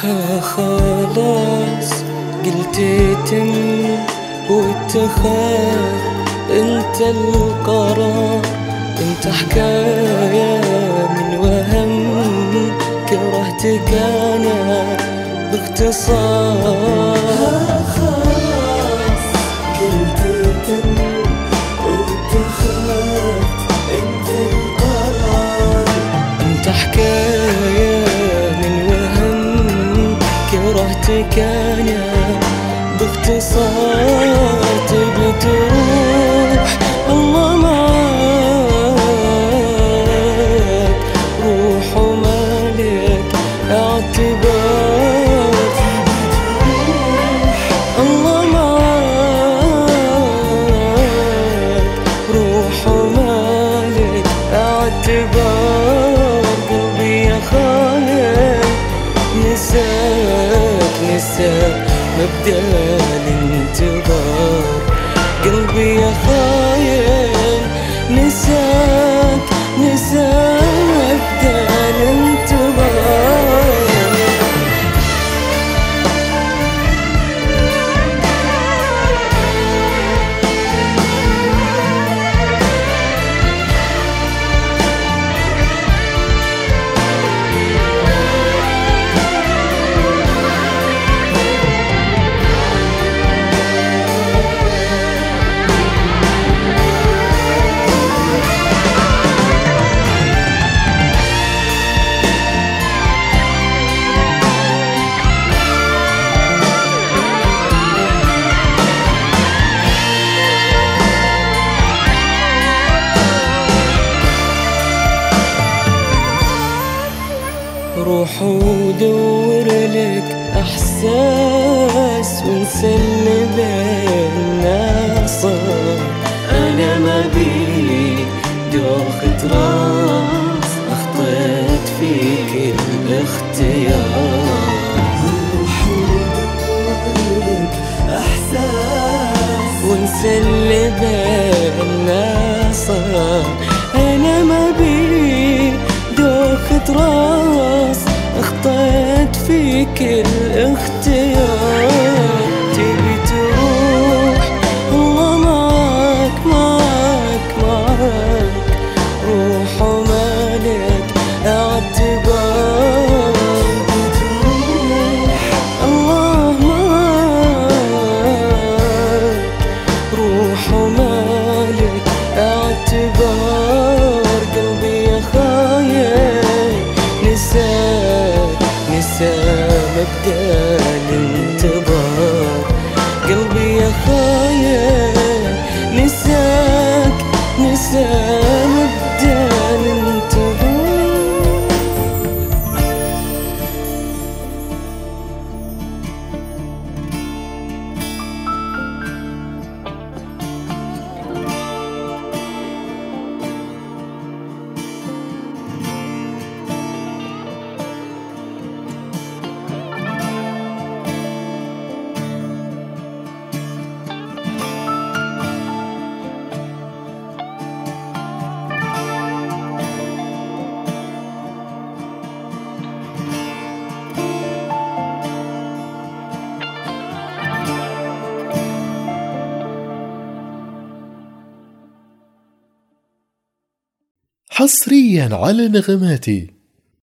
ها خلاص قلت يتم واتخذ انت القرار، انت حكاية من وهم كرهتك انا باختصار. ها خلاص قلت يتم واتخذ انت القرار، انت حكاية من وهم كرهتك انا باختصار. تبي تروح الله معاك، روح ومالك اعتبار. الله معاك، روح ومالك اعتبار. قلبي يا خاين نساك مبدأ الانتظار. قلبي يا خاين نساك مبدأ الانتظار. روح ودور لك احساس وانسى اللي بينا صار. انا ما بي دوخة راس، اخطيت فيك الاختيار. روح ودور لك احساس وانسى اللي بينا صار. انا ما بي دوخة راس، اخطيت فيك الاختيار. تبي تروح الله معاك، روح ومالك اعتبار. الله معاك، روح ومالك اعتبار. قلبي يا خاين نساك مبدأ الانتظار. قلبي يا خاين نساك مبدأ الانتظار. حصريا على نغماتي.